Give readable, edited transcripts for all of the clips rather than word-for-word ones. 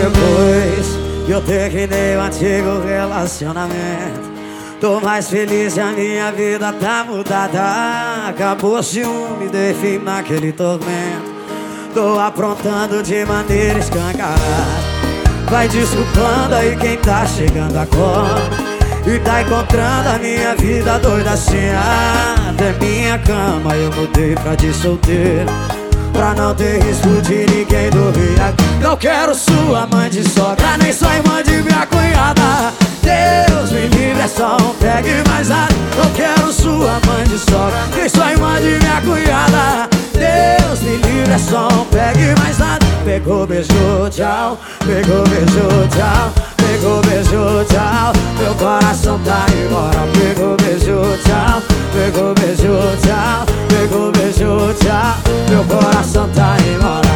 Depois que eu terminei o antigo relacionamento, tô mais feliz e a minha vida tá mudada. Acabou o ciúme, dei fim naquele tormento. Tô aprontando de maneira escancarada. Vai desculpando aí quem tá chegando agora e tá encontrando a minha vida doida assim. Até minha cama eu mudei pra de solteiro, pra não ter risco de ninguém dormir aqui. Não quero sua mãe de sogra, nem sua irmã de minha cunhada. Deus me livre, é só um pegue mais nada. Não quero sua mãe de sogra, nem sua irmã de minha cunhada. Deus me livre, é só um pegue mais nada. Pegou, beijou, tchau. Pegou, beijou, tchau. Pegou, beijou, tchau. Meu coração tá embora. Pegou, beijou, tchau. Pegou, beijou, tchau. Pegou, beijou, tchau. Meu coração tá embora.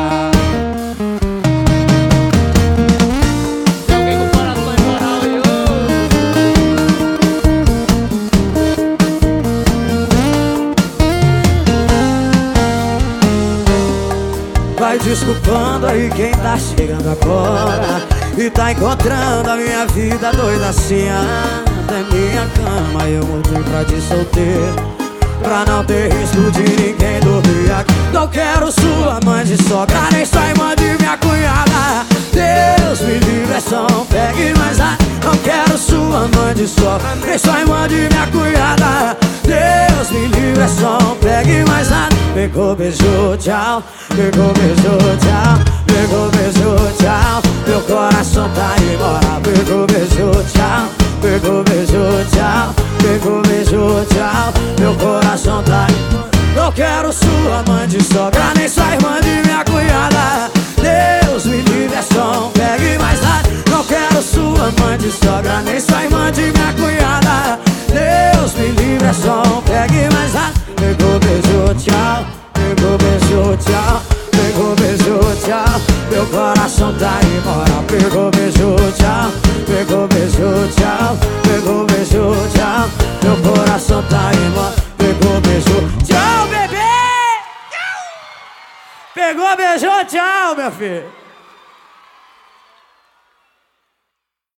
Vai desculpando aí quem tá chegando agora e tá encontrando a minha vida doida assim. Até minha cama eu mudei pra de solteiro, pra não ter risco de ninguém dormir aqui. Não quero sua mãe de sogra, nem sua irmã de minha cunhada. Deus me livre, é só um pegue mais nada. Não quero sua mãe de sogra, nem sua irmã de minha cunhada. Deus me livre, é só um pegue mais nada. Pegou, beijou, tchau. Pegou, beijou, tchau. Pegou, beijou, tchau. Meu coração tá embora. Pegou, beijou, tchau. Pegou, beijou, tchau. Pegou, beijou, tchau. Meu coração tá embora. Não quero sua mãe de sogra, nem sua irmã de minha cunhada. Deus me livre, é só um pegue mais nada. Não quero sua mãe de sogra, nem sua irmã de minha cunhada. Deus me livre, é só um pegue mais nada. Pegou, beijou, tchau. Pegou, beijou, tchau. Pegou, beijou, tchau. Meu coração tá embora. Pegou, beijou, tchau. Pegou, beijou, tchau. Pegou, beijou, tchau. Meu coração tá embora. Pegou, beijou, tchau, bebê. Pegou, beijou, tchau, meu filho.